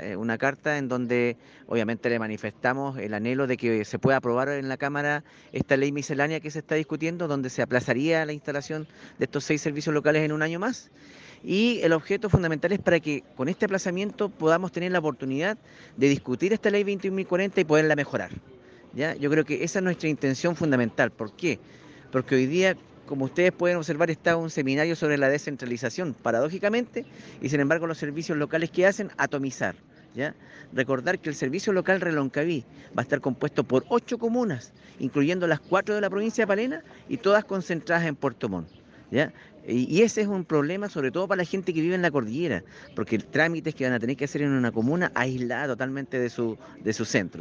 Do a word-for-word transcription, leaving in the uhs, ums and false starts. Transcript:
eh, una carta en donde obviamente le manifestamos el anhelo de que se pueda aprobar en la Cámara esta ley miscelánea que se está discutiendo, donde se aplazaría la instalación de estos seis servicios locales en un año más. Y el objeto fundamental es para que con este aplazamiento podamos tener la oportunidad de discutir esta ley veintiún mil cuarenta y poderla mejorar. ¿Ya? Yo creo que esa es nuestra intención fundamental. ¿Por qué? Porque hoy día, como ustedes pueden observar, está un seminario sobre la descentralización, paradójicamente, y sin embargo los servicios locales que hacen, atomizar. ¿Ya? Recordar que el servicio local Reloncaví va a estar compuesto por ocho comunas, incluyendo las cuatro de la provincia de Palena y todas concentradas en Puerto Montt. ¿Ya? Y, y ese es un problema sobre todo para la gente que vive en la cordillera, porque el trámite es que van a tener que hacer en una comuna aislada totalmente de su, de su centro.